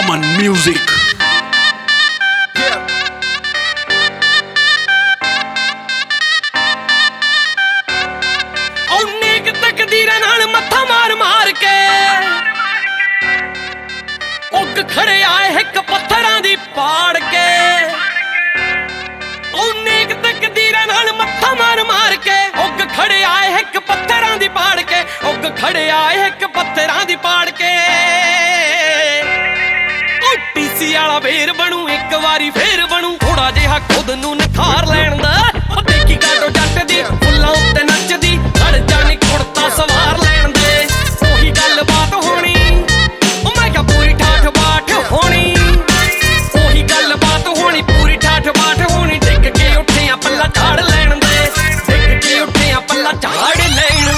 Aman Music. नेक तकदीरां नाल मत्था मार मार के उग खड़े आए हिक पत्थरां दी पाड़ के नेक तकदीरां नाल मत्था मार मार के उग खड़े आए हिक पत्थरां दी पाड़ के उग खड़े आए हिक पत्थरां दी पाड़ के टीसी वाला वेर बनू एक वारी फेर बनू थोड़ा जिहा खुद नू निखार लैण दा देखी काटो जट दी फुल्लां उत्ते नचदी लड़ जानी कुड़ता सवार लैण दे ओही गल बात होनी मैं क्या पूरी ठाठ बाट होनी ओही गल बात होनी पूरी ठाठ बाट होनी डिग के उठे आ पल्ला झाड़ लैण दे डिग के उठे आ पल्ला झाड़ लैण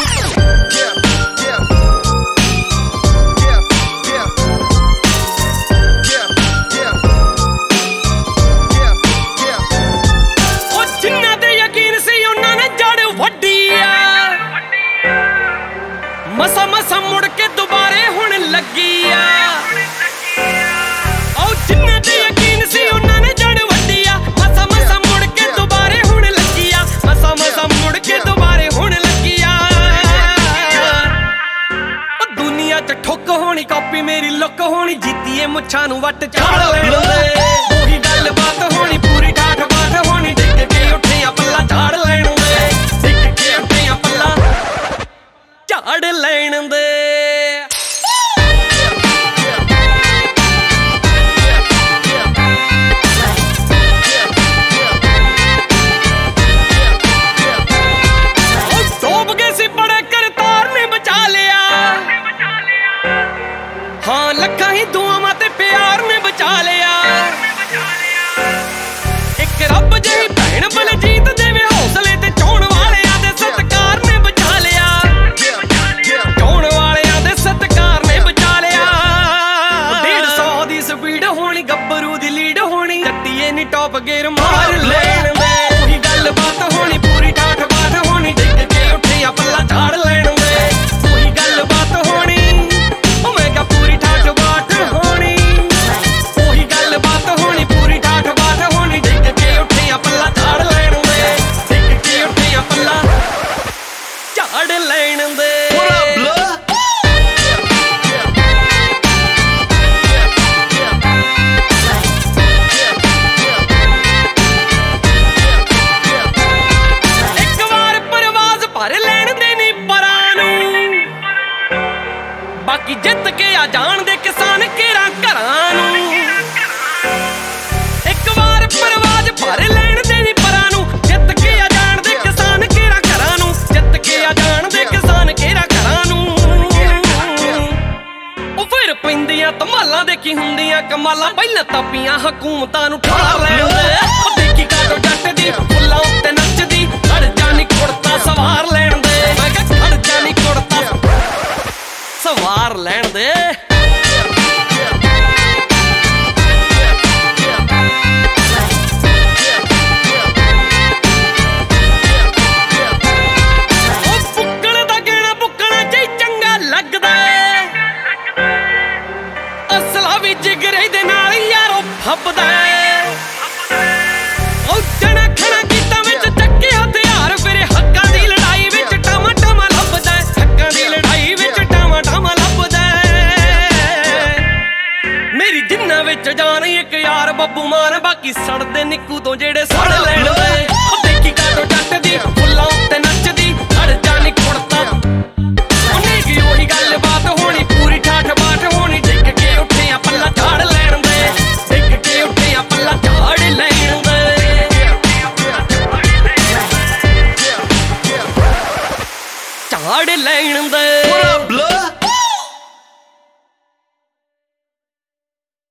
मसा मसा मुड़ के दोबारे हुण लगी आ जिन्ना ते यकीन सी उन्हां ने जड़ वड्डी आ मसा मसा मुड़ के दोबारे हुण लगी आ मसा मसा मुड़ के दोबारे हुण लगी आ दुनिया च ठुक होनी कॉपी मेरी लुक होनी जीतीए मुच्छां नूं वट झाड़ लैण दे ओही गल बात होनी पूरी ठाठ बाट होनी डिग के उठे आ पल्ला झाड़ लैण दे डिग के उठे आ पल्ला झाड़ लैण दे डूब गए सी बड़े करतार ने बचा लिया हाँ लखा ही दुआवां ते प्यार ने बचा लिया एक रब जही भैण बलजीत देवे हौसले ते चोण वालियां दे सत्कार ने बचा लिया चोण वालियां दे सत्कार ने बचा लिया 150 दी स्पीड होनी गब्बरू दी लीड होनी जट्टीए नी टॉप गेयर मार लैण दे ओही गल बात होनी पूरी ठाठ बाट होनी डिग के उठे आ पल्ला झाड़ लैण दे ओही गल बात होनी मैं क्या पूरी ठाठ बाट होनी ओही गल बात होनी पूरी ठाठ बाट होनी डिग के उठे आ पल्ला झाड़ लैण दे डिग के उठे आ पल्ला झाड़ लैण दे बाकी जित के आ जान दे किसान केरा घरां नूं एक बार परवाज भर लैण दे नी परां नूं जित के आ जान दे किसान केरा घरां नूं जित के आ जान दे किसान केरा घरां नूं ओ फिर पैंदियां धमालां देखी हुंदियां कमालां पहिलां तापियां हकूमतां नूं ठार लैण दे ओ देखी काटो जट दी फुल्लां उत्ते नचदी लड़ जानी कुड़ता सवार लैण दे मैं कह लड़ जानी कुड़ता सवार लैण दे बुक्कण दा गहना बुक्कणा च चंगा लगदा असला भी जिगरे दे नाल यारो फब्बदा जणा खणा गीतां विच चक्के हथियार फिरे हक्कां दी लड़ाई विच टामा टामा लभदा हक्कां दी लड़ाई विच टामा टामा मेरी जिन्ना विच जान एक यार बब्बू मान बाकी सड़दे निक्कू तो जेड़े सड़ लैण दे देखी काटो जट दी फुल्लां उत्ते नचदी लड़ जानी कुड़ता उन्हें की ओही गल बात होनी पूरी ठाठ बाट होनी डिग के उठे आ पल्ला झाड़ लैण दे डिग के उठे आ पल्ला झाड़ लैण दे झाड़ लैण दे